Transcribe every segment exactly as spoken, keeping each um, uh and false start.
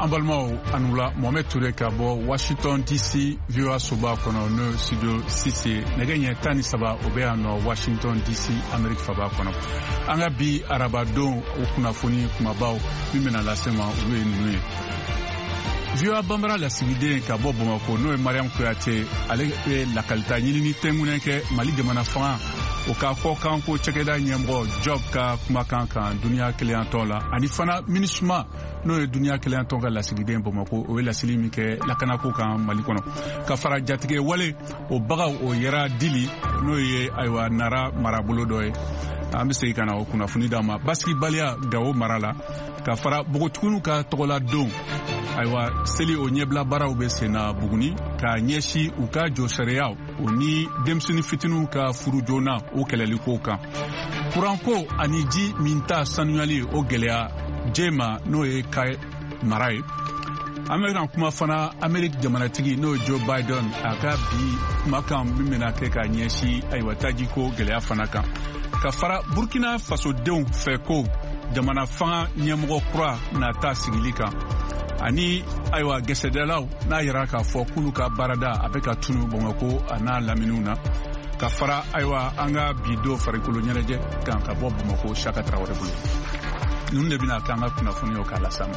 Balmao Anoula Mohamed Touré Kabo Washington D C V O A Soba kono no studio six negenya tani saba obea no Washington D C America Faba kono anga bi arabadon okunafoni kumabao mimena lasema uwe nwe V O A Bambara la Sibide Kabo Bomako no Mariam Kouyaté ale la kalita nyini tenguneke Mali de manafan o ka ko kan ko cekeda nyembo job ka kuma kan kan dunia clienton la ani fana minishma no e dunia clienton ga la sigide Bomako o la silimi ke la kana ko kan Mali kono ka fara jatige wale o baga o yera dili no ye aywa nara marabulo doy ambe sey kana o kuna funi dama baski balia gawo marala ka fara bogotunu ka togola don aywa seli o nyebla bara o be sena buguni ka nyeshi u ka jo sharia o ni demsuni fitinu ka furu jona o keleli ko kan kuranko ani ji minta sanuali o gelea jema no e kai marai American kuma fana America jamanatigi no Joe Biden aka bi makam mimena ke ka nyeshi aywa taji ko gelea fana kan ka fara Burkina Faso deun feko jamana fanga nyemgo kura na ta sigilika ani aywa gesedelaw na yira ka fo kulu ka barada abeka tunu Bomako ana laminuna ka fara aywa anga bido farikulu nyeleje kan ka bo Bomako shaka trawore bulu nunne bina kanga kuna funyo kala sama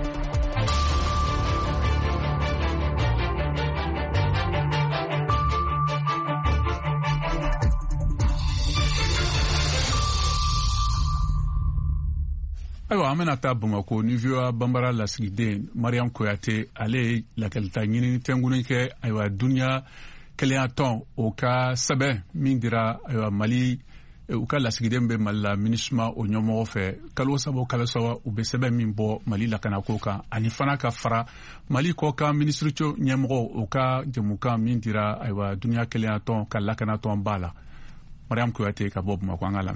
aywa amena ta Bomako ni V O A Bambara la Sigide Mariam Kouyaté ale la kalita nyini tengunu ke aywa dunia clienton o ka sabe mindira aywa Mali o ka la Sigide mbe mala minishma o nyomo fe kalo sabo kalo sawa o be sabe mimbo Mali la kana ko ka ani fana ka fara Mali ko ka ministre cho nyemo o ka jemuka mindira aywa dunia clienton ka la kana ton bala Mariam Kouyaté ka bob ma ko ngalame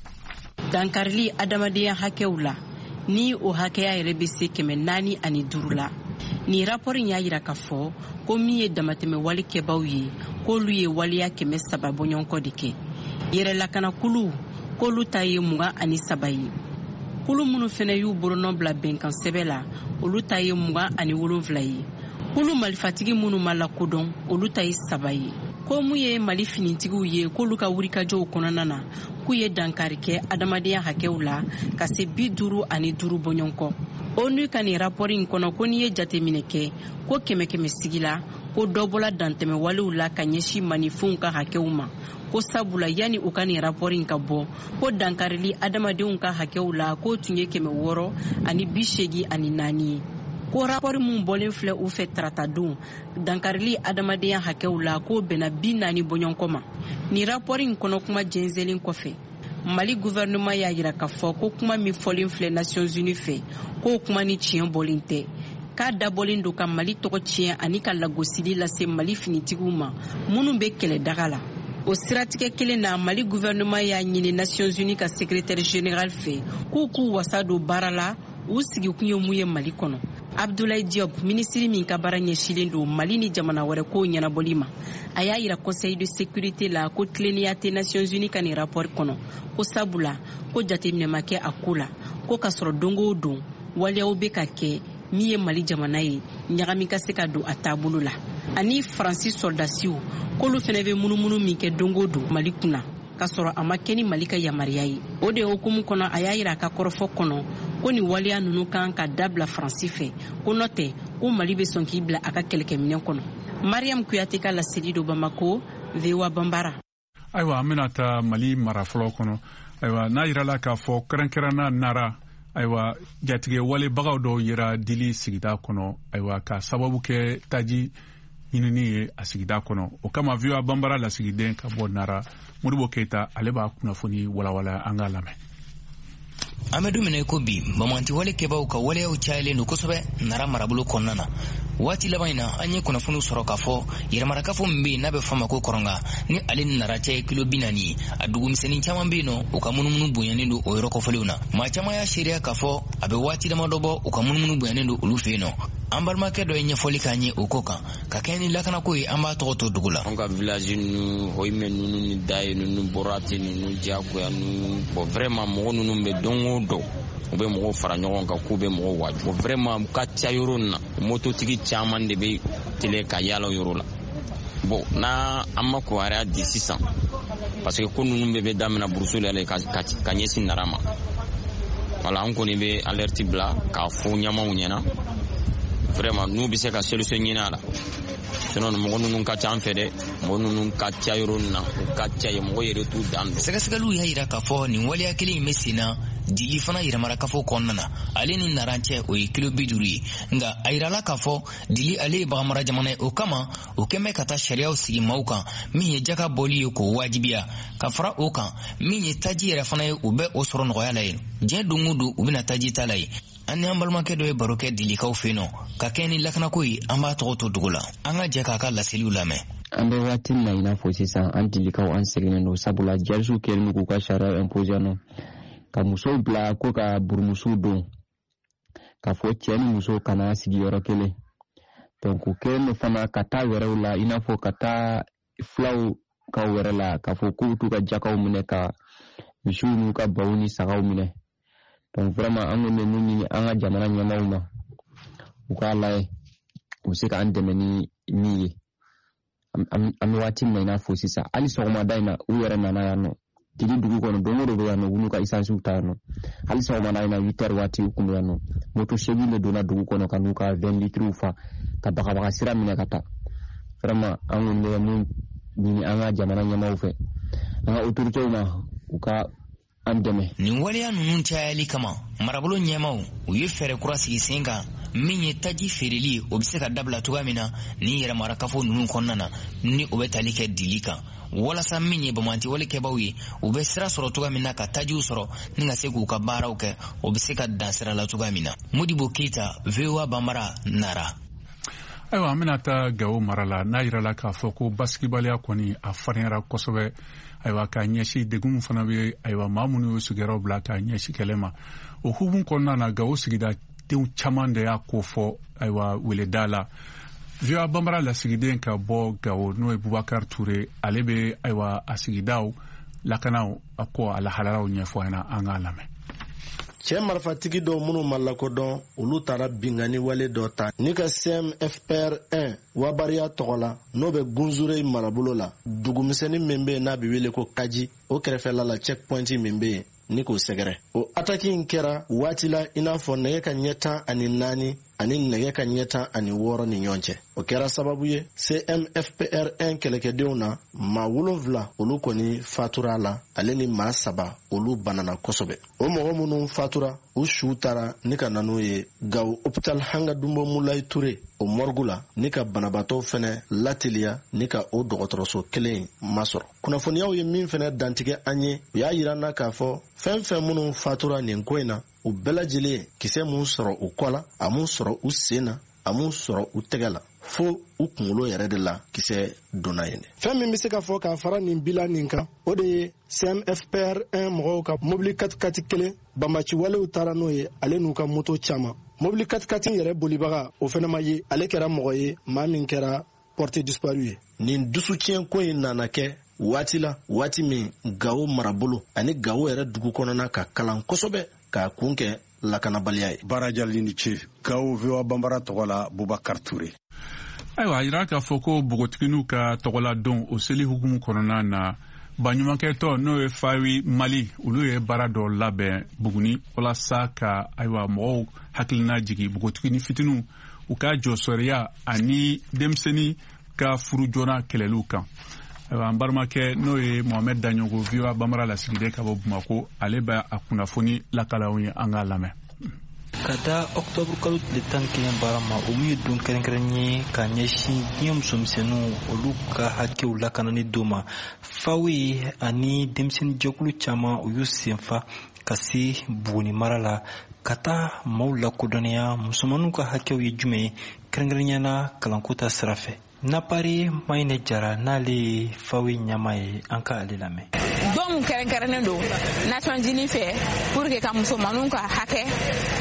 dankarli adamadiya hakewla ni o hakeya yɛrɛ bɛ se kɛmɛ naani ani duuru la ni raporin y'a yira k'a fɔ ko min ye damatɛmɛ wali kɛbaw ye k'olu ye waliya kɛmɛ saba bɔɲɔgɔnkɔ de kɛ yɛrɛlakana kulu k'olu ta ye mugan ani saba ye kulu minnu fana y'u bolonɔ bila bɛnkan sɛbɛ la olu ta ye mugan ani wolonwula ye kulu malifatigi minnu ma lakodɔn olu ta ye saba ye ko mun ye Mali finitigiw ye k'olu ka wurikajɔw kɔnɔna na k'u ye dankari kɛ adamadenya hakɛw la ka se bi duuru ani duuru bɔɲɔgɔnkɔ onu ka nin rapɔri in kɔnɔ ko n'i ye jateminɛ kɛ ko kɛmɛ kɛmɛ sigi la ko dɔ bɔla dantɛmɛ walew la ka ɲɛsi manifinw ka hakɛw ma ko sabula yani u ka nin rapɔri in ka bɔ ko dankarili adamadenw ka hakɛw la ko tun ye kɛmɛ wɔɔrɔ ani bi seegin ani naani ye ko rapɔri mun bɔlen filɛ u fɛ tarata don dankarili adamadenya hakɛw la ko bɛnna bi naani bɔɲɔgɔnkɔ ma ni rapɔri in kɔnɔ kuma jɛnsɛnlen kɔfɛ Mali gouvernement y'a yira k'a fɔ ko kuma min fɔlen filɛ Nations Unies fɛ k'o kuma ni tiɲɛ bɔlen tɛ k'a dabɔlen don ka Mali tɔgɔ tiɲɛ ani ka lagosili lase Mali finitigiw ma minnu bɛ kɛlɛdaga la o siratigɛ kelen na Mali gouvernement y'a ɲini Nations Unies ka secrétaire général fɛ k'u k'u wasa don baara la u sigikun ye mun ye Mali kɔnɔ Abdoulaye Diop ministre min ka baara ɲɛsilen don Mali ni jamana wɛrɛ ko ɲɛnabɔli ma a y'a yira Conseil de sécurité la ko tilennenya tɛ Nations Unies ka nin rapport kɔnɔ ko sabula ko jateminɛ ma kɛ a ko la ko ka sɔrɔ dongo o don waleyaw bɛ ka kɛ min ye Mali jamana ye ɲagami ka se ka don a taabolo la ani Faransi soldasiw k'olu fana bɛ munumunu min kɛ dongo o don Mali kunna ka sɔrɔ a ma kɛ ni Mali ka yamaruya ye o de hukumu kɔnɔ a y'a yira a ka kɔrɔfɔ kɔnɔ ko ni waleya ninnu kan ka dabila Faransi fɛ ko n'o tɛ ko Mali bɛ sɔn k'i bila a ka kɛlɛkɛminɛ kɔnɔ Mariam Kouyaté ka laseli do Bamako V O A Bambara aywa an bɛna taa Mali mara fɔlɔ kɔnɔ aywa n'a yirala k'a fɔ kɛrɛnkɛrɛnna nara aywa jatigɛ walebagaw dɔw yera dili sigida kɔnɔ aywa ka sababu kɛ taji ɲinini ye a sigida kɔnɔ o kama V O A Bambara lasigiden ka bɔ nara Modibo Keita ale b'a kunnafoni walawala an ka lamɛn Amadu minɛ ko bi bamanti wale kɛbaw ka waleyaw cayalen don kosɛbɛ nara marabolo kɔnɔna na waati laban in na an ye kunnafoni sɔrɔ k'a fɔ yɛrɛmarakafo min bɛ yen n'a bɛ fɔ ma ko kɔrɔnga ni ale ni nara cɛ kilo bi naani ye a dugumisɛnnin caman bɛ yen nɔ u ka munumunu bonyanen don o yɔrɔ kɔfɛlenw na maa caman y'a seereya k'a fɔ a bɛ waati damadɔ bɔ u ka munumunu bonyanen don olu fɛ yen nɔ an balimakɛ dɔ ye ɲɛfɔli k'an ye o ko kan ka kɛ ni lakanako ye an b'a tɔgɔ to dugu la an ka village ninnu hoyimɛ ninnu ni daye ninnu borate ninnu diyagoya ninnu bon vraiment mɔgɔ ninnu bɛ don o don u bɛ mɔgɔw fara ɲɔgɔn kan k'u bɛ mɔgɔw waaju vraiment u ka ca yɔrɔ in na mototigi caman de bɛ tɛlɛ ka yaala yɔrɔ la bon n'a an ma kibaruya di sisan parce que ko ninnu bɛɛ bɛ daminɛ burusu la ka ka ɲɛsin nara ma wala an kɔni bɛ alerte bila k'a fɔ ɲɛmaw ɲɛna vraiment n'u bɛ se ka solution ɲini a la sinon mɔgɔ ninnu ka ca an fɛ dɛ mɔgɔ ninnu ka ca yɔrɔ in na u ka ca ye mɔgɔ yɛrɛ t'u dan don. Sɛgɛsɛgɛliw y'a jira k'a fɔ nin waleya kelen in bɛ sen na Dili fana yɛrɛmarakafo kɔnɔna na ale ni Naran cɛ o ye kilo bi duuru ye nka a yirala k'a fɔ Dili ale ye baganmara jamana ye o kama o kɛn bɛ ka taa sariyaw sigi maaw kan min ye jaka bɔli ye k'o wajibiya ka fara o kan min ye taji yɛrɛ fana ye u bɛ o sɔrɔ nɔgɔya la ye diɲɛ don o don u bɛna taji ta la ye. An ni an balimakɛ dɔ ye baro kɛ Dilikaw fɛ yen nɔ ka kɛ ni lakanako ye an b'a tɔgɔ to dugu la an ka jɛ k'a ka laseliw lamɛn. An bɛ waati min na i n'a fɔ sisan an Dilikaw an sɛgɛnnen don sabula jarisow kɛlen don k'u ka sariya imposer nɔ ka musow bila ko ka burumusow don ka fɔ cɛ ni muso kana sigi yɔrɔ kelen donc u kɛlen don fana ka taa wɛrɛw la i n'a fɔ ka taa filaw ka wɛrɛ la ka fɔ k'u t'u ka jakaw minɛ ka misiw n'u ka baw ni sagaw minɛ donc vraiment an kɔni bɛ mun ɲini an ka jamana ɲɛmaaw ma u k'a lajɛ u bɛ se k'an dɛmɛ ni min ye an bɛ waati min na i n'a fɔ sisan hali sɔgɔmada in na u yɛrɛ nana yan nɔ Dili dugu kɔnɔ don o don bɛ yan nɔ u n'u ka isansiw ta yan nɔ hali sɔgɔmada in na huit heures waati u kun bɛ yan nɔ moto seegin de donna dugu kɔnɔ ka n'u ka vingt litres fa ka bagabaga sira minɛ ka taa vraiment an kɔni bɛ mun ɲini an ka jamana ɲɛmaaw fɛ an ka autorités ma u ka an dɛmɛ. Nin waleya ninnu cayali kama marabolo ɲɛmaaw u ye fɛɛrɛ kura sigi sen kan min ye taji feereli o bɛ se ka dabila cogoya min na ni yɛrɛmarakafo ninnu kɔnɔna na ni o bɛ tali kɛ Dili kan walasa min ye bamanti walikɛbaw ye u bɛ sira sɔrɔ cogoya min na ka tajiw sɔrɔ ni ka se k'u ka baaraw kɛ o bɛ se ka dan sira la cogoya min na. Modibo Keita V O A Banbara Nara. Ayiwa an bɛna taa Gawo mara la n'a yirala k'a fɔ ko basigibaliya kɔni a farinyara kosɛbɛ ayiwa k'a ɲɛsin degun fana bɛ ayiwa maa minnu y'u sigiyɔrɔ bila k'a ɲɛsin kɛlɛ ma o hukumu kɔnɔna na Gawo sigida denw caman de y'a ko fɔ ayiwa weleda la. V O A Banbara lasigiden ka bɔ Gawo n'o ye Bubakar Ture ale bɛ ayiwa a sigidaw lakanaw a ko a lahalalaw ɲɛfɔ an na an k'a lamɛn. Cɛ marifatigi dɔw minnu ma lakodɔn olu taara bingani wale dɔ ta ni ka C M F P R un wabariya tɔgɔ la n'o bɛ Gunzure marabolo la dugumisɛnnin min bɛ yen n'a bɛ wele ko Kaji o kɛrɛfɛla la checkpoint min bɛ yen ni k'o sɛgɛrɛ o attaque in kɛra waati la i n'a fɔ nɛgɛ ka ɲɛ tan ani naani ani nɛgɛ ka ɲɛ tan ani wɔɔrɔ ni ɲɔgɔn cɛ o kɛra sababu ye C M F P R un kɛlɛkɛdenw na maa wolonfila olu kɔni fatura la ale ni maa saba olu banana kosɛbɛ o mɔgɔ minnu fatura u su taara ni ka na n'o ye Gawo hôpital Hanga Dumbo Mulayi Ture o morgue la ni ka banabaatɔw fɛnɛ lateliya ni ka o dɔgɔtɔrɔso kelen masɔrɔ kunnafoniyaw ye min fɛnɛ dantigɛ an ye u y'a yira na k'a fɔ fɛn fɛn minnu fatura nin ko in na u bɛɛ lajɛlen kisɛ mun sɔrɔ u kɔ la a mun sɔrɔ u sen na a mun sɔrɔ u tɛgɛ la fo u kunkolo yɛrɛ de la kisɛ donna yen. Fɛn min bɛ se ka fɔ k'a fara nin bila nin kan o de ye C M F P R un mɔgɔw ka mobili katikati kelen banbaci walew taara n'o ye ale n'u ka moto caman mobili katikati yɛrɛ bolibaga o fɛnɛ ma ye ale kɛra mɔgɔ ye maa min kɛra porte disparu ye. Nin dusutiɲɛ ko in nana kɛ waati la waati min Gawo marabolo ani Gawo yɛrɛ dugu kɔnɔna ka kalan kosɛbɛ k'a kun kɛ lakanabaliya ye. Barajali ni ce Gawo V O A Banbara tɔgɔ la Bubakar Ture. Ayiwa a yira k'a fɔ ko bogotigininw ka tɔgɔladon o seli hukumu kɔnɔna na baɲumankɛtɔ n'o ye Fawi Mali olu ye baara dɔ labɛn Buguni walasa ka ayiwa mɔgɔw hakilina jigi bogotigini fitininw u ka jɔsɔriya ani denmisɛnnin ka furu joona kɛlɛliw kan. Ayiwa an balimakɛ n'o ye Mohamed Daɲogo V O A Banbara lasigiden ka bɔ Bamako ale bɛ a kunnafoni lakalaw ye an k'a lamɛn. Ka da Octobre kalo tile tan ni kelen baara ma olu ye don kɛrɛnkɛrɛn ye ka ɲɛsin diɲɛ musomisɛnninw olu ka hakɛw lakanani don ma Fawi ani denmisɛnnin jɛkulu caman u y'u senfa ka se Buguni mara la ka taa maaw lakodɔnniya musomanninw ka hakɛw ye jumɛn ye kɛrɛnkɛrɛnnenya kalanko ta sira fɛ. Napari Mayne Jara n'ale Fawi ɲama ye an ka ale lamɛn. Donc kɛrɛnkɛrɛnnen don Nations Unies fɛ pour que ka musomanninw ka hakɛ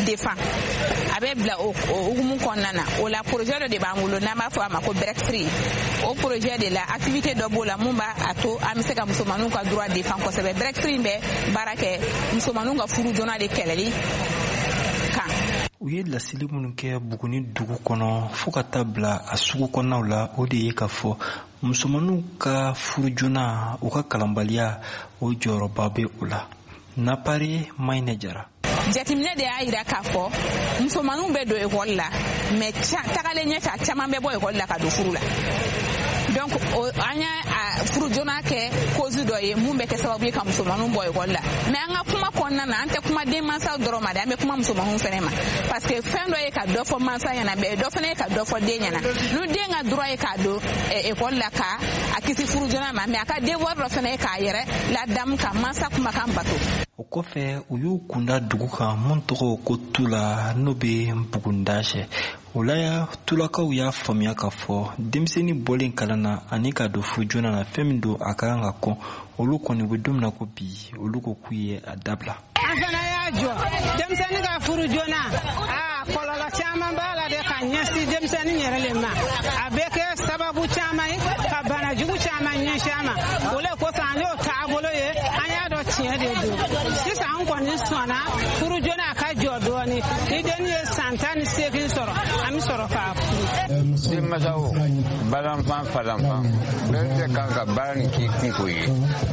défend a bɛ bila o hukumu kɔnɔna na o la projet dɔ de b'an bolo n'an b'a fɔ a ma ko break free o projet de la activité dɔ b'o la mun b'a a to an bɛ se ka musomaninw ka droit défend kosɛbɛ break free bɛ baara kɛ musomaninw ka furu joona de kɛlɛli kan. U ye lasili minnu kɛ Buguni dugu kɔnɔ fo ka taa bila a sugu kɔnɔnaw la o de ye ka fɔ musomaninw ka furu joona u ka kalanbaliya o jɔyɔrɔba bɛ o la. Napari Maine Jara. Jateminɛ de y'a jira k'a fɔ musomaninw bɛ don ekɔli la mais tagalen ɲɛfɛ a caman bɛ bɔ ekɔli la ka don furu la. Donc an y'a furu joona kɛ cause dɔ ye mun bɛ kɛ sababu ye ka musomaninw bɔ ekɔli la mais an ka kuma kɔnɔna na an tɛ kuma den mansaw dɔrɔn ma dɛ an bɛ kuma musomaninw fɛnɛ ma parce que fɛn dɔ ye ka dɔ fɔ mansa ɲɛna mais dɔ fɛnɛ ye ka dɔ fɔ den ɲɛna n'u den ka droit ye k'a don ekɔli la ka a kisi furu joona ma mais a ka devoir dɔ fɛnɛ ye k'a yɛrɛ ladamu ka mansa kumakan bato. O kɔfɛ u y'u kunda dugu kan mun tɔgɔ ko Tula n'o bɛ Bugundasɛ. O la ya Tulakaw y'a faamuya k'a fɔ denmisɛnnin bɔlen kalan na ani ka don furu joona na fɛn min don a ka kan ka kɔn olu kɔni u bɛ don min na ko bi olu ko k'u ye a dabila. An fana y'a jɔ denmisɛnnin ka furu joona aa kɔlɔlɔ caman b'a la de ka ɲɛsin denmisɛnnin yɛrɛ le ma a bɛ kɛ sababu caman ye ka bana jugu caman ɲɛsin a ma o le kosɔn an y'o taabolo ye an y'a dɔn tiɲɛ de don sisan an kɔni sɔnna furu joona a ka jɔ dɔɔni ni denni ye san tan ni seegin sɔrɔ an bɛ sɔrɔ k'a furu. Denmansaw balanfan falanfan bɛɛ bɛ se kan ka baara nin k'i kunko ye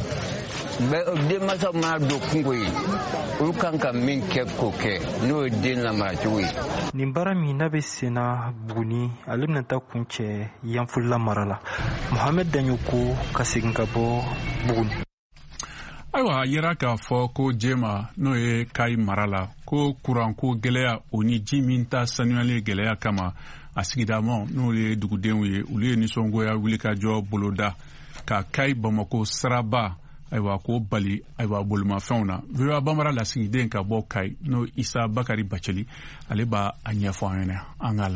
denmansaw mana don kunko ye olu kan ka min kɛ k'o kɛ n'o ye den lamara cogo ye. Nin baara min n'a bɛ senna Buguni ale bɛna taa kun cɛ Yanfolila mara la Mohamed Danyoko ka segin ka bɔ Buguni. Ayiwa a yera k'a fɔ ko Jema n'o ye Kayi mara la ko kuranko gɛlɛya o ni ji min ta sanuyali gɛlɛya kama a sigidama n'o ye dugudenw ye olu ye nisɔngoya wulikajɔ boloda ka Kayi Bamako siraba ayiwa ko bali ayiwa bolomafɛnw na V O A Banbara lasigiden ka bɔ Kayi n'o Isa Bakari Baceli ale b'a a ɲɛfɔ an ɲɛna an k'a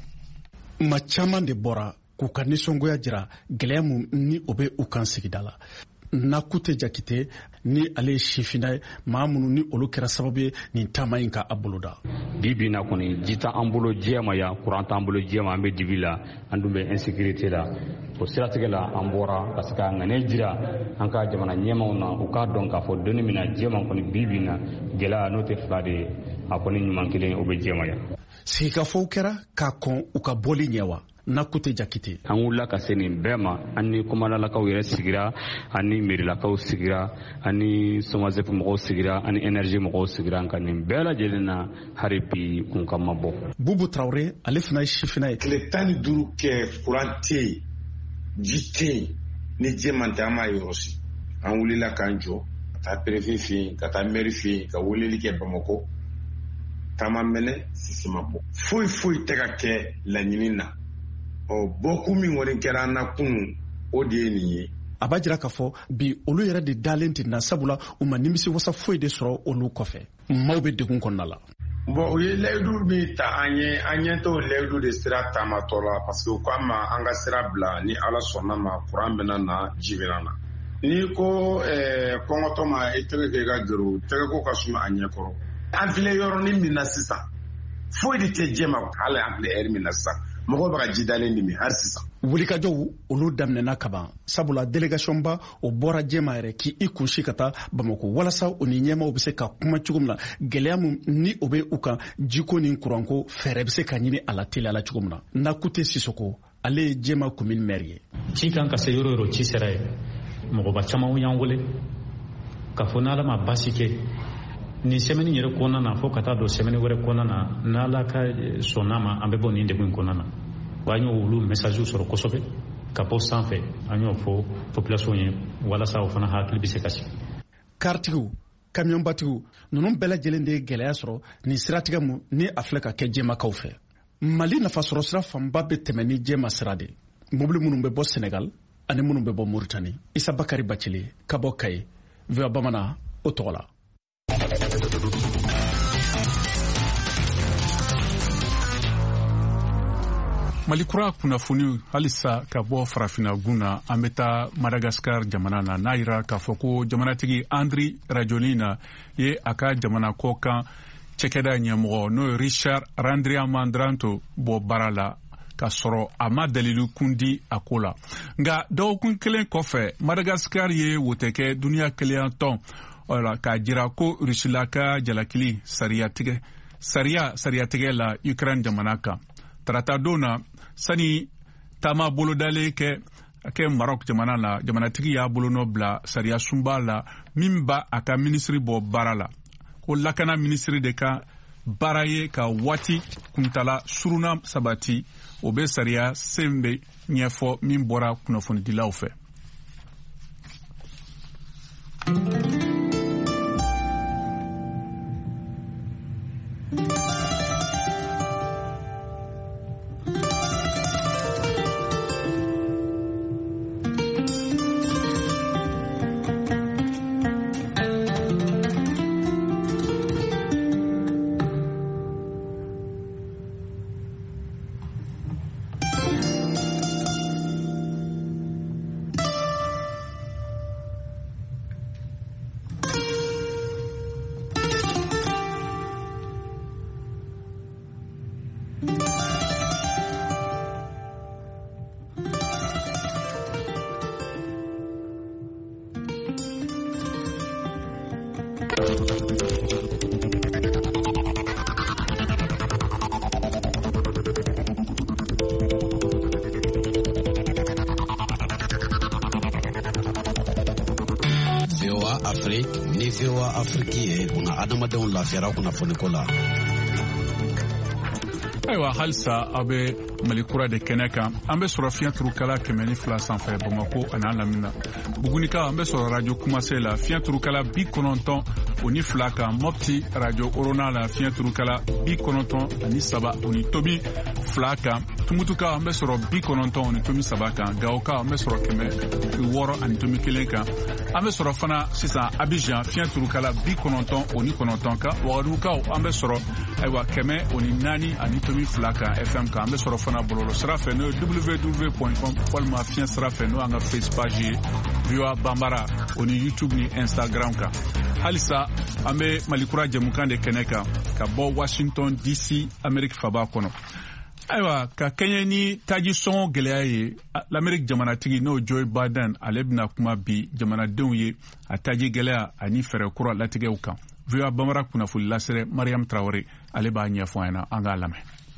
lamɛn. Ma caman de bɔra k'u ka nisɔngoya jira gɛlɛya mun ni o bɛ u kan sigida la. Nakute Jakite ni ale sifina maa minnu ni olu kɛra sababu ye nin taama in ka a boloda. Bibi na kɔni ji t'an bolo jɛma ya courant t'an bolo jɛma an bɛ dibi la an dun bɛ insécurité la o siratigɛ la an bɔra parce que a ŋaniya jira an ka jamana ɲɛmaw na u k'a dɔn k'a fɔ donni min na jɛma kɔni bibi na gɛlɛya n'o tɛ fila de ye a kɔni ɲuman kelen o bɛ jɛma ya. Sigikafɔw kɛra k'a kɔn u ka bɔli ɲɛ wa. Nakute Jakite. An wulila ka se nin bɛɛ ma an ni komadalakaw yɛrɛ sigira an ni merilakaw sigira an ni Somazep mɔgɔw sigira an ni énergie mɔgɔw sigira ka nin bɛɛ lajɛlen na hali bi kun ka ma bɔ. Bubu Traoré ale fana ye sifina ye. Tile tan ni duuru kɛ courant tɛ yen ji tɛ yen ni jɛman tɛ an m'a yɔrɔ si an wulila k'an jɔ ka taa préfet fɛ yen ka taa maire fɛ yen ka weleli kɛ Bamako taama mɛnɛ sisi ma bɔ foyi foyi tɛ ka kɛ laɲini na. Ɔ bɔkun min kɔni kɛra an na kunun o de ye nin ye. A b'a jira k'a fɔ bi olu yɛrɛ de dalen tɛ na sabula u ma nimisi wasa foyi de sɔrɔ olu kɔfɛ maaw bɛ degun kɔnɔna la. Bon u ye layidu min ta an ye an ɲɛ t'o layidu de sira taamatɔ la parce que u k'an ma an ka sira bila ni Ala sɔnna ma kuran bɛna na ji bɛna na. N'i ko kɔngɔtɔ ma i tɛgɛ kɛ i ka gero tɛgɛ ko ka suma a ɲɛkɔrɔ. An filɛ yɔrɔnin min na sisan foyi de tɛ jɛma hali an filɛ ɛri min na sisan. Mɔgɔw bɛ ka ji dalen dimi hali sisan. Wulikajɔw olu daminɛna kaban sabula délégation ba o bɔra jɛma yɛrɛ k'i kunsi ka taa Bamako walasa u ni ɲɛmaw bɛ se ka kuma cogo min na gɛlɛya min ni o bɛ u kan jiko ni kuranko fɛɛrɛ bɛ se ka ɲini a la teliya la cogo min na. Nakute Sisoko ale ye jɛma commune maire ye. Ci kan ka se yɔrɔ yɔrɔ ci sera ye mɔgɔba caman y'an wele k'a fɔ n'Ala ma baasi kɛ nin semaine yɛrɛ kɔnɔna na fo ka taa don semaine wɛrɛ kɔnɔna na n'Ala ka sɔnna ma an bɛ bɔ nin degun kɔnɔna na. Wa an y'o olu message sɔrɔ kosɛbɛ ka bɔ sanfɛ an y'o fɔ population ye walasa o fana hakili bɛ se ka sigi. Karitigiw kamiyɔnbatigiw ninnu bɛɛ lajɛlen de ye gɛlɛya sɔrɔ nin siratigɛ mun ni a filɛ ka kɛ jɛmakaw fɛ. Mali nafasɔrɔ sira fanba bɛ tɛmɛ ni jɛma sira de mobili minnu bɛ bɔ Sénégal ani minnu bɛ bɔ Mauritanie. Isa Bakari Baceli ka bɔ Kayi V O A Bamanan o tɔgɔ la. Malikura kunnafoni halisa ka bɔ farafina gun na an bɛ taa Madagascar jamana na n'a yira k'a fɔ ko jamanatigi Andry Rajoelina ye a ka jamana kɔ kan cɛkɛda ɲɛmɔgɔ n'o ye Richard Randriamandranto bɔ baara la ka sɔrɔ a ma dalilu kundi a ko la. Nka dɔgɔkun kelen kɔfɛ Madagascar ye wotɛkɛ duniya kelenya tɔn wala k'a jira ko Rusila ka jalakili sariya tigɛ sariya sariya tigɛ la Ukraine jamana kan. Tarata don na sani taama bolodalen kɛ kɛ Maroc jamana la jamanatigi y'a bolonɔ bila sariya sunba la min ba a ka minisiri bɔ baara la. Ko lakana minisiri de ka baara ye ka waati kuntala suruna sabati o bɛ sariya sen bɛ ɲɛfɔ min bɔra kunnafonidilaw fɛ. Ni V O A Afrique ye una adamadenw lafiyara kunnafoniko la. Ayiwa halisa aw bɛ Mali kura de kɛnɛ kan an bɛ sɔrɔ fiɲɛ turukala kɛmɛ ni fila sanfɛ Bamako ani a lamina. Bugunika an bɛ sɔrɔ radio Kumase la fiɲɛ turukala bi kɔnɔntɔn o ni fila kan. Mopti radio Orona la fiɲɛ turukala bi kɔnɔntɔn ani saba o ni tomi fila kan. Tumutuka an bɛ sɔrɔ bi kɔnɔntɔn o ni tomi saba kan. Gawoka an bɛ sɔrɔ kɛmɛ wɔɔrɔ ani tomi kelen kan. An bɛ sɔrɔ fana sisan Abidjan fiɲɛ turukala bi kɔnɔntɔn o ni kɔnɔntɔn kan. Wagadugukaw an bɛ sɔrɔ ayiwa kɛmɛ o ni naani ani tomi fila kan F M kan. An bɛ sɔrɔ fana bɔlɔlɔ sira fɛ n'o ye w w w point com walima fiɲɛ sira fɛ n'o y'an ka Facebook page ye V O A Bambara o ni YouTube ni Instagram kan. Halisa an bɛ Malikura jɛmukan de kɛnɛ kan ka bɔ Washington D C Amérique faba kɔnɔ. Ayiwa ka kɛɲɛ ni taji sɔngɔ gɛlɛya ye l'Amérique jamanatigi n'o Joe Biden ale bɛna kuma bi jamanadenw ye a taji gɛlɛya ani fɛɛrɛ kura latigɛw kan. V O A Bambara kunnafoni lasɛrɛ Mariam Traoré ale b'a ɲɛfɔ an ɲɛna an k'a lamɛn.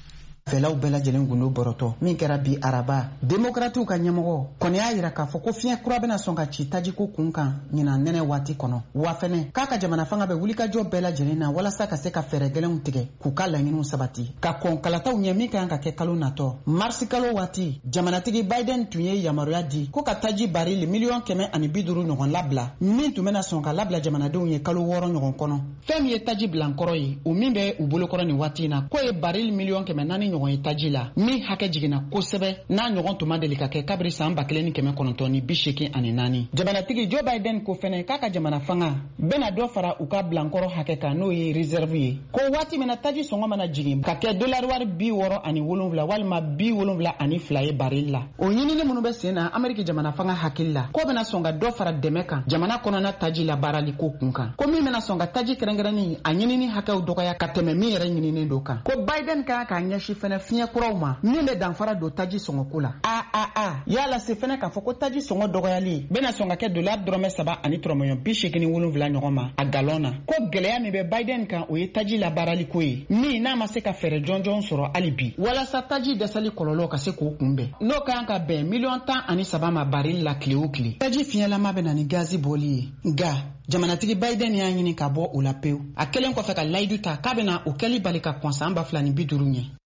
Fɛlaw bɛɛ lajɛlen gundo bɔrɔtɔ min kɛra bi araba demokratiw ka ɲɛmɔgɔ kɔni y'a yira k'a fɔ ko fiɲɛ kura bɛna sɔn ka ci tajiko kun kan ɲinan nɛnɛ waati kɔnɔ wa fɛnɛ k'a ka jamana fanga bɛ wulikajɔ bɛɛ lajɛlen na walasa ka se ka fɛɛrɛ gɛlɛnw tigɛ k'u ka laɲiniw sabati ka kɔn kalataw ɲɛ min kan ka kɛ kalo natɔ marisi kalo waati jamanatigi Biden tun ye yamaruya di ko ka taji barili miliyɔn kɛmɛ ani bi duuru ɲɔgɔn labila min tun bɛna sɔn ka labila jamanadenw ye kalo wɔɔrɔ ɲɔgɔn kɔnɔ fɛn min ye taji bilankɔrɔ ye o min bɛ u bolokɔrɔ nin waati in na k'o ye barili miliyɔn kɛmɛ naani ɲɔgɔn ye taji la min hakɛ jiginna kosɛbɛ n'a ɲɔgɔn tuma deli ka kɛ kabiri san ba kelen ni kɛmɛ kɔnɔntɔn ni bi seegin ani naani jamanatigi Joe Biden ko fɛnɛ k'a ka jamana fanga bɛna dɔ fara u ka bilankɔrɔ hakɛ kan n'o ye réserve ye ko waati min na taji sɔngɔ mana jigin ka kɛ dolari wari bi wɔɔrɔ ani wolonwula walima bi wolonwula ani fila ye barili la o ɲinini minnu bɛ sen na Amérique jamana fanga hakili la ko bɛna sɔn ka dɔ fara dɛmɛ kan jamana kɔnɔna taji la baarali ko kun kan ko min bɛna sɔn ka taji kɛrɛnkɛrɛnni a ɲinini hakɛw dɔgɔya ka tɛmɛ min yɛrɛ ɲininen don kan ko Biden kan k'a ɲɛsin fɛnɛ fiɲɛ kuraw ma min bɛ danfara don taji sɔngɔko la a a a yala se fɛnɛ k'a fɔ ko taji sɔngɔ dɔgɔyali bɛna sɔn ka kɛ dolari dɔrɔmɛ saba ani tɔrɔmɔɲɔ bi seegin ni wolonwula ɲɔgɔn ma a galon na ko gɛlɛya min bɛ Biden kan o ye taji la baarali ko ye min n'a ma se ka fɛɛrɛ jɔnjɔn sɔrɔ hali bi walasa taji dɛsɛli kɔlɔlɔ ka se k'o kunbɛn n'o ka kan ka bɛn miliyɔn tan ani saba ma barili la tile o tile taji fiɲɛlama bɛ na ni gazi bɔli ye nka jamanatigi Biden y'a ɲini ka bɔ o la pewu a kɛlen kɔfɛ ka layidu ta k'a bɛna o kɛli bali ka kɔn san ba fila ni bi duuru ɲɛ.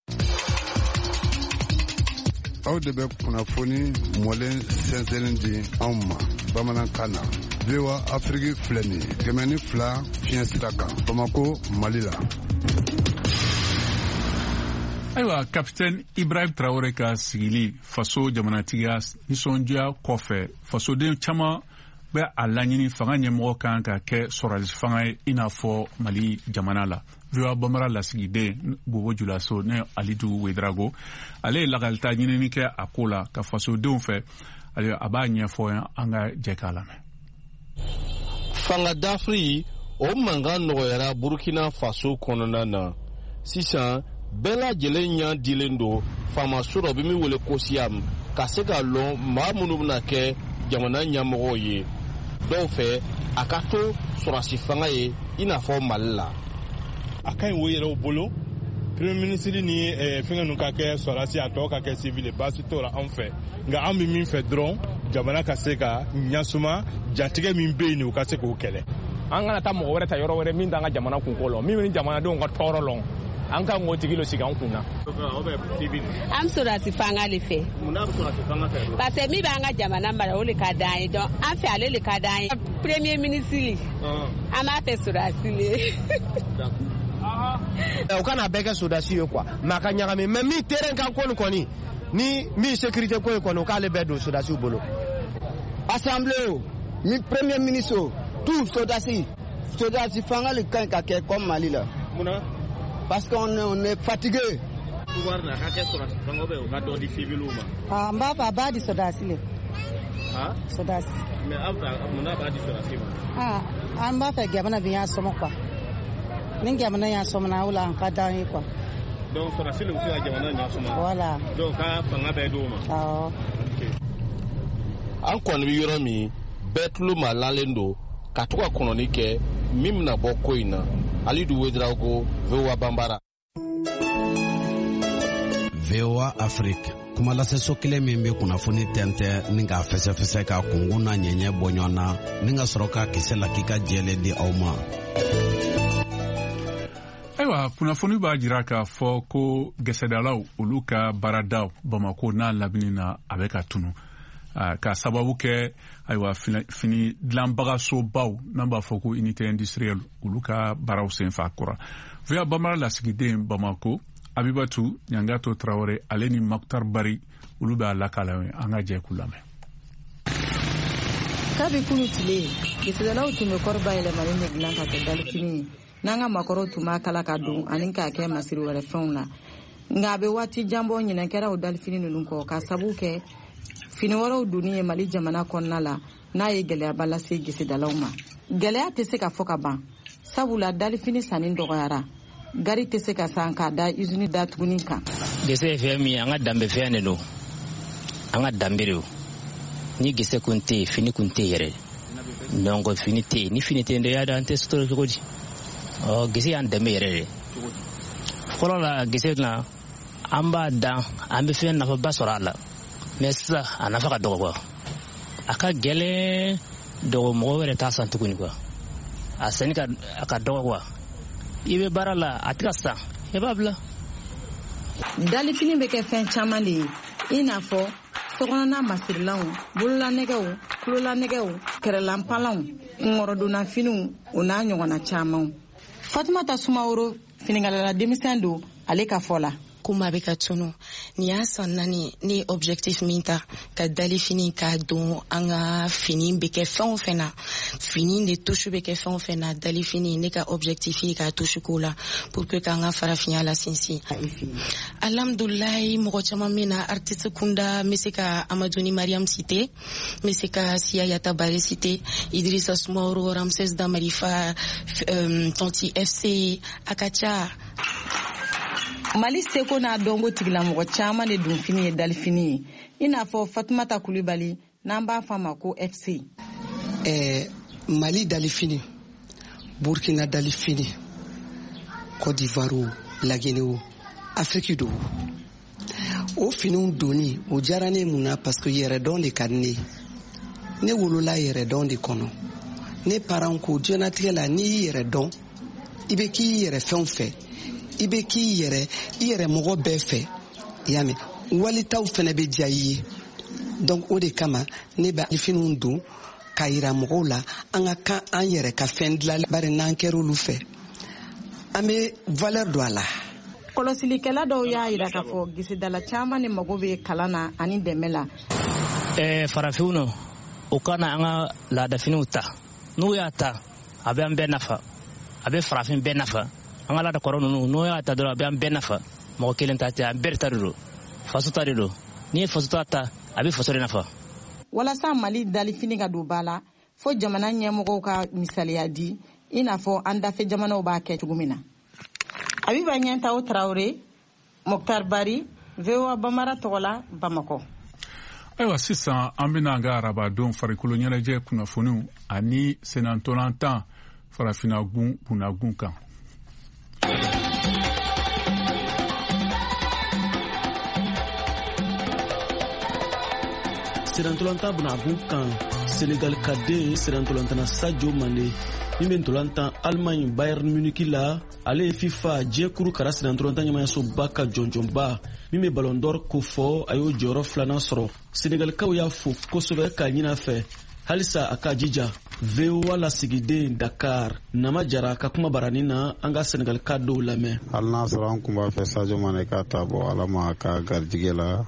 Aw de bɛ kunnafoni mɔlen sɛnsɛnlen di anw ma bamanankan na V O A Afrique filɛ nin ye kɛmɛ ni fila fiɲɛ sira kan Bamako Mali la. Ayiwa kapitɛni Ibrahim Traoré ka sigili faso jamanatigiya nisɔndiya kɔfɛ fasoden caman bɛ a laɲini fanga ɲɛmɔgɔ kan ka kɛ sɔrɔdasi fanga ye i n'a fɔ Mali jamana la. V O A Bambara lasigiden Bobo Julaso ne Alidu Wedrago ale ye lakalita ɲinini kɛ a ko la ka fasodenw fɛ ale a b'a ɲɛfɔ an ka jɛ k'a lamɛn. Fanga d'Afrique o mankan nɔgɔyara Burkina Faso kɔnɔna na sisan bɛɛ lajɛlen ɲɛ dilen don faamaso dɔ bɛ min wele ko Siam ka se ka lɔn maa minnu bɛna kɛ jamana ɲɛmɔgɔw ye dɔw fɛ a ka to sɔrɔdasi fanga ye i n'a fɔ Mali la. A ka ɲi o yɛrɛ bolo premier ministre ni fɛngɛ ninnu ka kɛ sɔrɔdasi a tɔ ka kɛ civil baasi t'o la anw fɛ nka an bɛ min fɛ dɔrɔn jamana ka se ka ɲasuma jatigɛ min bɛ yen u ka se k'o kɛlɛ. An kana taa mɔgɔ wɛrɛ ta yɔrɔ wɛrɛ min t'an ka jamana kunko lɔ min bɛ jamanadenw ka tɔɔrɔ lɔ an ka ŋo tigi lo sigi an kun na. An sɔrɔdasi fanga de fɛ. Munna bɛ sɔrɔdasi fanga fɛ? Parce que min b'an ka jamana mara o de ka d'an ye donc an fɛ ale de ka d'an ye. Premier ministre an b'a fɛ sɔrɔdasi le. O kana bɛɛ kɛ sɔrɔdasi ye quoi mais a ka ɲagami mais min terrain kan ko nin kɔni ni min sécurité ko ye kɔni o k'ale bɛɛ don sɔrɔdasiw bolo. Assemblée o ni premier ministre o tout sɔrɔdasi sɔrɔdasi fanga le ka ɲi ka kɛ comme Mali la. Munna? Parce qu'on est, on est fatigué. Pouvoir na hakɛ sɔrɔdasi fanga bɛ o ka dɔ di civil ma. Ah n b'a fɛ a b'a di sɔrɔdasi le. Ah? Sɔrɔdasi. Mais aw fɛ munna a b'a di sɔrɔdasi ma? Ah an b'a fɛ jamana bɛ y'a sɔmɔ quoi. Ni jamana y'a sɔmɔ o la an ka d'an ye quoi. Donc sɔrɔdasi le bɛ se ka jamana ɲɛ sɔmɔ. Voilà. Donc ka fanga bɛ d'o ma. Awɔ. An kɔni bɛ yɔrɔ min bɛɛ tulo ma lalen don ka to ka kɔnɔni kɛ min bɛna bɔ ko in na. Alidu Wedraogo, V O A Bambara. V O A Afrique kuma laseso kelen min bɛ kunnafoni tɛntɛ ni ka fɛsɛfɛsɛ ka kungun na ɲɛɲɛ bɔ ɲɔgɔn na ni ka sɔrɔ ka kisɛ la k'i ka jɛlen di aw ma. Ayiwa kunnafoni b'a jira k'a fɔ ko gɛsɛdalaw olu ka baaradaw Bamako n'a lamini na a bɛ ka tunu ka sababu kɛ ayiwa fini dilanbagasobaw n'an b'a fɔ ko unité industrielle olu ka baaraw senfɛ kɔrɔ. V O A Bambara lasigiden Bamako Abibatu Nyangato Traoré ale ni Maktar Bari olu bɛ a lakalen an ka jɛ k'u lamɛn. Kabi kunu tile gɛsɛdalaw tun bɛ kɔrɔ bayɛlɛmali de dilan ka kɛ dalifini ye n'an ka makɔrɔw tun b'a kala ka don ani k'a kɛ masiri wɛrɛ fɛnw na nka a bɛ waati janbɔ ɲinɛ kɛra o dalifini ninnu kɔ ka sabu kɛ fini wɛrɛw donni ye Mali jamana kɔnɔna la n'a ye gɛlɛyaba lase gɛsɛdalaw ma. Gɛlɛya tɛ se ka fɔ ka ban sabula dalifini sanni dɔgɔyara gari tɛ se ka san k'a da usine datuguni kan. Gɛsɛ ye fɛn min ye an ka danbe fɛn de don an ka danbe de don ni gɛsɛ kun tɛ yen fini kun tɛ yen yɛrɛ donc fini tɛ yen ni fini tɛ yen de y'a dɔn an tɛ sutura cogo di ɔ gɛsɛ y'an danbe yɛrɛ de fɔlɔ la gɛsɛ na an b'a dan an bɛ fɛn nafaba sɔrɔ a la mais sisan a nafa ka dɔgɔ quoi a ka gɛlɛn dɔgɔ mɔgɔ wɛrɛ t'a san tuguni quoi a sanni ka a ka dɔgɔ quoi i bɛ baara la a tɛ ka san i b'a bila. Dalifini bɛ kɛ fɛn caman de ye i n'a fɔ sokɔnɔna masirilanw bololanɛgɛw tulolanɛgɛw kɛrɛlanpalanw kunkɔrɔdonna finiw o n'a ɲɔgɔnna camanw. Fatumata Sumaworo finikalala denmisɛn don ale ka fɔ la. Kuma bɛ ka tunu ni y'a san naani ni objectif min ta ka dalifini ka don an ka fini bɛ kɛ fɛn o fɛn na fini de touche bɛ kɛ fɛn o fɛn na dalifini ne ka objectif ye ka touche ko la pour que k'an ka farafinya la sinsin. Alhamdulilayi mɔgɔ caman bɛ na artiste kunda n bɛ se ka Amaduni Mariam cité n bɛ se ka Siya Yata Bare cité Idrissa Sumaworo Ramses Damarifa euh, Tonti F C a ka ca. Mali seko n'a dɔnko tigilamɔgɔ caman de dun fini ye dalifini ye i n'a fɔ Fatumata Kulibali n'an b'a fɔ a ma ko F C. Eh, Mali dalifini Burkina dalifini Côte d'Ivoire La Guinée Afrique do o finiw doni o diyara ne mun na parce que yɛrɛdɔn de ka di ne ne wolola yɛrɛdɔn de kɔnɔ ne parents ko diɲɛnatigɛ la n'i y'i yɛrɛ dɔn i bɛ k'i yɛrɛ fɛnw fɛ i bɛ k'i yɛrɛ i yɛrɛ mɔgɔ bɛɛ fɛ i y'a mɛn walitaw fana bɛ diya i ye donc o de kama ne bɛ finiw don ka yira mɔgɔw la an ka kan an yɛrɛ ka fɛn dilan bari n'an kɛra olu fɛ an bɛ valeur don a la. Kɔlɔsilikɛla dɔw y'a jira k'a fɔ gisidala caman de mago bɛ kalan na ani dɛmɛ la. ɛɛ farafinw na o ka na an ka laadafiniw ta n'u y'a ta a bɛ an bɛɛ nafa a bɛ farafin bɛɛ nafa an ka laada kɔrɔ ninnu n'o y'a ta dɔrɔn a bɛ an bɛɛ nafa mɔgɔ kelen ta tɛ an bɛɛ ta de don faso ta de don n'i ye faso ta ta a bɛ faso de nafa. Walasa Mali dalifini ka don ba la fo jamana ɲɛmɔgɔw ka misaliya di i n'a fɔ an dafe jamanaw b'a kɛ cogo min na. Abiba Ɲɛntaw Traoré, Mokhtar Bari, V O A Bamara tɔgɔ la, Bamakɔ. Ayiwa sisan an bɛna an ka arabadenw farikolo ɲɛnajɛ kunnafoniw ani senantolantan farafinagun bunnagun kan. Senantolantan bunnagun kan Senegal ka den senantolantana Sadio Mané min bɛ ntolantan Allemagne Bayern Munich la, ale ye FIFA jɛkuru kara senantolantan ɲɛmayasoba ka jɔnjɔnba min bɛ Ballon d'Or ko fɔ a y'o jɔyɔrɔ filanan sɔrɔ. Senegalikaw y'a fo kosɛbɛ ka ɲin'a fɛ halisa a ka jija. V O A lasigiden Dakar Nama Jara ka kuma barani na an ka Senegalika dɔw lamɛn. Hali n'a sɔrɔ an kun b'a fɛ Sadio Mané ka ta bɔ Ala ma ka garijɛgɛ la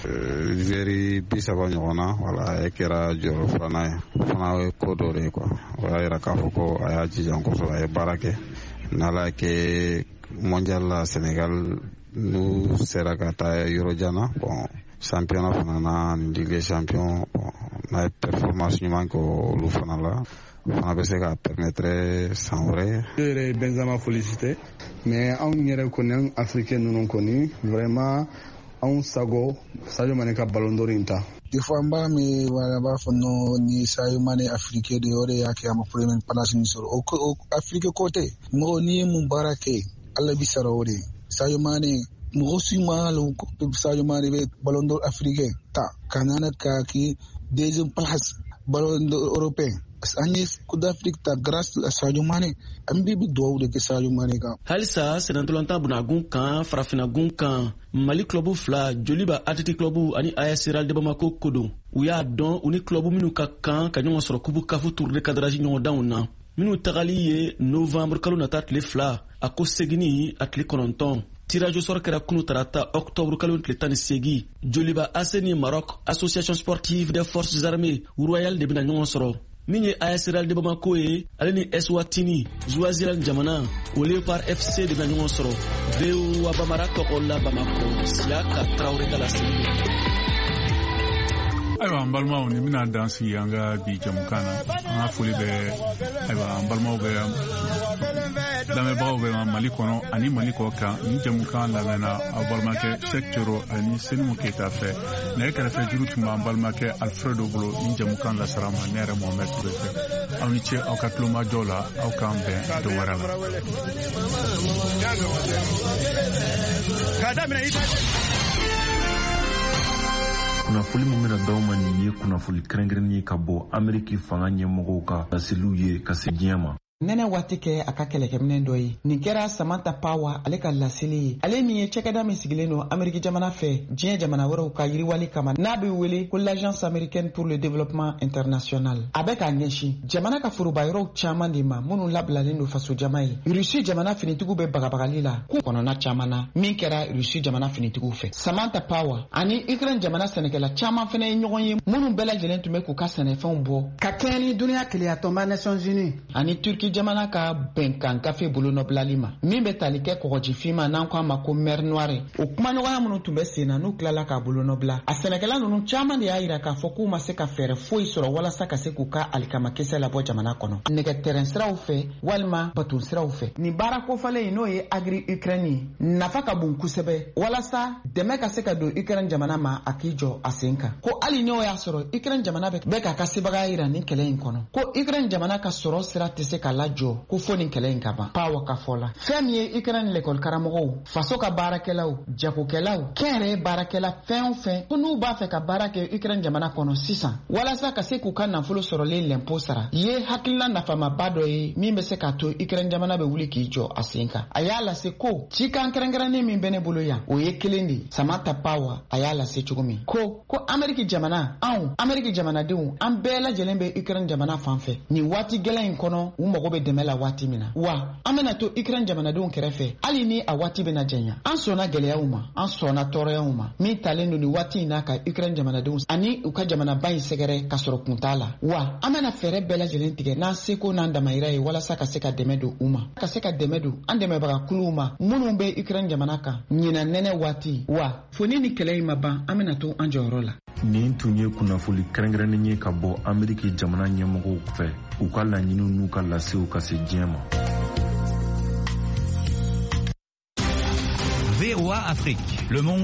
zeri bi saba ɲɔgɔn na wala e kɛra jɔyɔrɔ filanan ye. O fana ye ko dɔ de ye kuwa. O y'a yira k'a fɔ ko a y'a jija kosɛbɛ, a ye baara kɛ. N'ala y'a kɛ mondial la Senegal n'u sera ka taa yɔrɔ jan na, bon championnat fana na ni Ligue des Champions, bon n'a ye performance ɲuman kɛ olu fana la, o fana bɛ se ka permettre san wɛrɛ. Ne yɛrɛ ye Benzema félicité, mais anw yɛrɛ kɔni an africain ninnu kɔni vraiment anw sago Sadio Mané ka Ballon d'Or in ta. Des fois n b'a mɛn wala b'a fɔ non ni Sadio Mané africain de o de y'a kɛ a ma premier place ni sɔrɔ o afrique ko tɛ. Mɔgɔ n'i ye mun baara kɛ Ala bi sara o de. Sadio Mané mɔgɔ si ma lo Sadio Mané bɛ Ballon d'Or africain ta ka nana ka ki deuxième place Ballon d'Or européen. An ye Coupe d'Afrique ta grâce à Sadio Mané. An bɛ bi duwawu de kɛ Sadio Mané kan. Halisa senantolantan bunnagun kan farafinagun kan Mali club fila Joliba Athletic Club ani A S Real de Bamako ko don. U y'a dɔn u ni club minnu ka kan ka ɲɔgɔn sɔrɔ Coupe CAF Tour de cadrage ɲɔgɔndanw na. Minnu tagali ye novembre kalo nata tile fila a ko segini a tile kɔnɔntɔn. Tirage au sort kɛra kunu tarata octobre kalo tile tan ni seegin. Joliba A C ni Maroc Association Sportive des Forces Armées Royal de bɛna ɲɔgɔn sɔrɔ. Min ye A S Real de Bamako ye ale ni Eswatini Zouazira jamana o Leopard F C de bɛna ɲɔgɔn sɔrɔ. V O A Bamara tɔgɔ la Bamako Siaka Traoré da la Sini. Ayiwa an balimaw ni bɛna dan sigi an ka bi jamukan na an ka foli bɛ ayiwa an balimaw bɛ lamɛnbagaw bɛ Mali kɔnɔ ani Mali kɔ kan ni jamukan lamɛnna aw balimakɛ Sek Coro ani Senimu Keyita fɛ nɛgɛ kɛrɛfɛ juru tun b'an balimakɛ Alfredo bolo ni jamukan lasara ma ne yɛrɛ Mohamed Touré fɛ aw ni ce aw ka tulomajɔw la aw k'an bɛn don wɛrɛ la. Kunnafoni min bɛna d'aw ma nin ye kunnafoni kɛrɛnkɛrɛnnen ye ka bɔ Ameriki fanga ɲɛmɔgɔw ka laseliw ye ka se diɲɛ ma. Nɛnɛ waati kɛ a ka kɛlɛkɛminɛ dɔ ye. Nin kɛra Samantha Power ale ka laseli ye. Ale min ye cɛkɛda min sigilen don Ameriki jamana fɛ diɲɛ jamana wɛrɛw ka yiriwali kama n'a bɛ wele ko l'Agence américaine pour le développement international. A bɛ k'a ɲɛsin jamana ka foroba yɔrɔw caman de ma minnu labilalen don faso jama ye. Rusi jamana finitigiw bɛ bagabagali la k'u kɔnɔna caman na min kɛra Rusi jamana finitigiw fɛ. Samantha Power ani Ukraine jamana sɛnɛkɛla caman fana ye ɲɔgɔn ye minnu bɛɛ lajɛlen tun bɛ k'u ka sɛnɛfɛnw bɔ ka kɛɲɛ ni duniya keleyatɔnba Nations Unies ani Turki jamana ka bɛnkan gafe bolonɔbilali ma min bɛ tali kɛ kɔgɔjifin n'an ko a ma ko mer noire o kumaɲɔgɔnya minnu tun bɛ sen na n'u tilala k'a bolonɔbila a sɛnɛkɛla ninnu caman de y'a yira k'a fɔ k'u ma se ka fɛɛrɛ foyi sɔrɔ walasa ka se k'u ka alikamakisɛ labɔ jamana kɔnɔ nɛgɛ tɛrɛn siraw fɛ walima bato siraw fɛ nin baara kofɔlen n'o ye agri Ukraine ye nafa ka bon kosɛbɛ walasa dɛmɛ ka se ka don Ukraine jamana ma a k'i jɔ a sen kan ko hali n'o y'a sɔrɔ Ukraine jamana bɛ k'a ka sebagaya yira nin kɛlɛ in kɔnɔ ko Ukraine jamana ka sɔrɔ sira tɛ se ka lajɔ ko fo nin kɛlɛ in ka ban Power ka fɔ la fɛn min ye Ukraine l'école karamɔgɔw faso ka baarakɛlaw jagokɛlaw kɛnyɛrɛye baarakɛla fɛn o fɛn ko n'u b'a fɛ ka baara kɛ Ukraine jamana kɔnɔ sisan walasa ka se k'u ka nafolo sɔrɔlen l'impôt sara ye hakilina nafamaba dɔ ye min bɛ se k'a to Ukraine jamana bɛ wuli k'i jɔ a sen kan a y'a lase ko cikan kɛrɛnkɛrɛnnen min bɛ ne bolo yan o ye kelen de Samantha Power a y'a lase cogo min ko ko Ameriki jamana anw Ameriki jamanadenw an bɛɛ lajɛlen bɛ Ukraine jamana fan fɛ nin waati gɛlɛn in kɔnɔ u mago bɛ dɛmɛ la waati min na wa an bɛna to Ukraine jamanadenw kɛrɛfɛ hali ni a waati bɛna janya an sɔnna gɛlɛyaw ma an sɔnna tɔɔrɔyaw ma min talen don nin waati in na ka Ukraine jamanadenw ani u ka jamanaba in sɛgɛrɛ ka sɔrɔ kun t'a la wa an bɛna fɛɛrɛ bɛɛ lajɛlen tigɛ n'an seko n'an damayira ye walasa ka se ka dɛmɛ don u ma ka se ka dɛmɛ don an dɛmɛbaga kuluw ma minnu bɛ Ukraine jamana kan ɲinan nɛnɛ waati wa fo ni ni kɛlɛ in ma ban an bɛna to an jɔyɔrɔ la. nin tun ye kunnafoli kɛrɛnkɛrɛnnen ye ka bɔ ameriki jamana ɲɛmɔgɔw fɛ u ka laɲiniw n'u ka lasew ka se diɲɛ ma. V O A Afrique, le monde